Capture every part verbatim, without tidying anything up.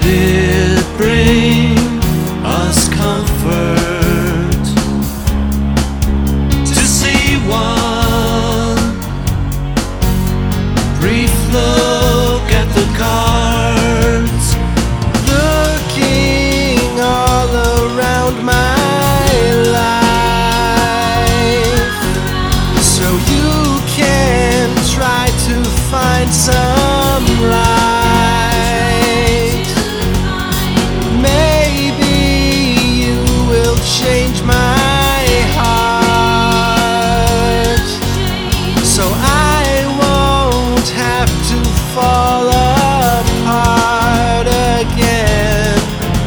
it bring us comfort to see one brief look at the cards, looking all around my life, so you can try to find some light. Change my heart, so I won't have to fall apart again.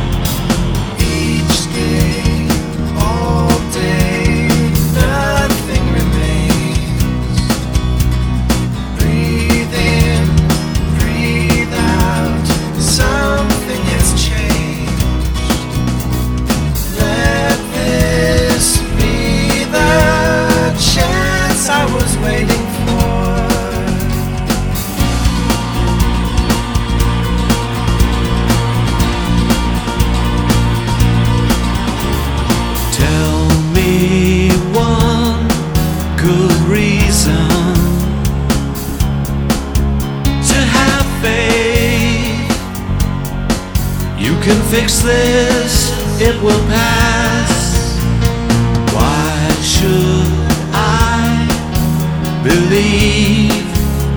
Each day, all day, nothing remains. Breathe in, breathe out, something has changed. Let this be the chance I was waiting for. Tell me one good reason to have faith. You can fix this, it will pass. Why should I believe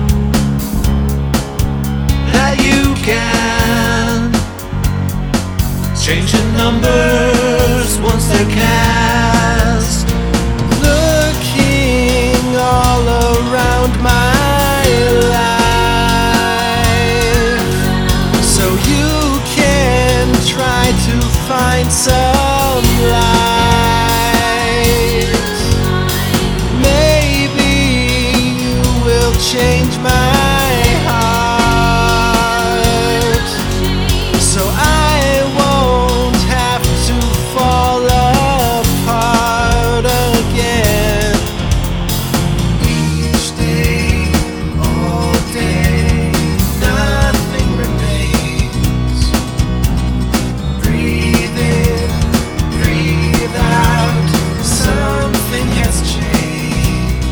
that you can change the numbers once they're cast? Looking all around my life, so you can try to find some light. Maybe you will change my heart, so I won't have to fall apart again. Each day, all day, nothing remains. Breathe in, breathe out, something has changed.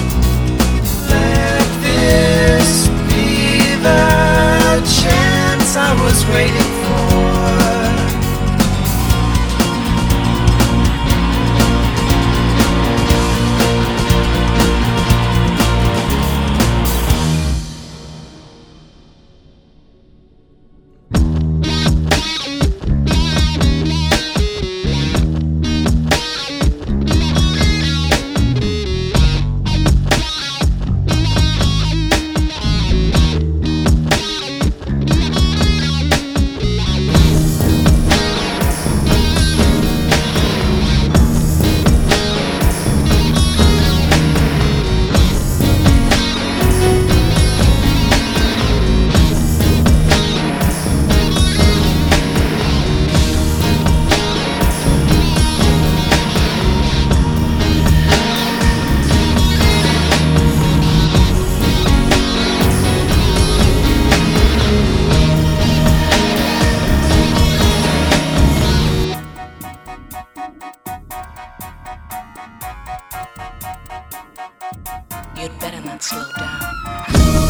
Let this be the chance I was waiting for. You'd better not slow down.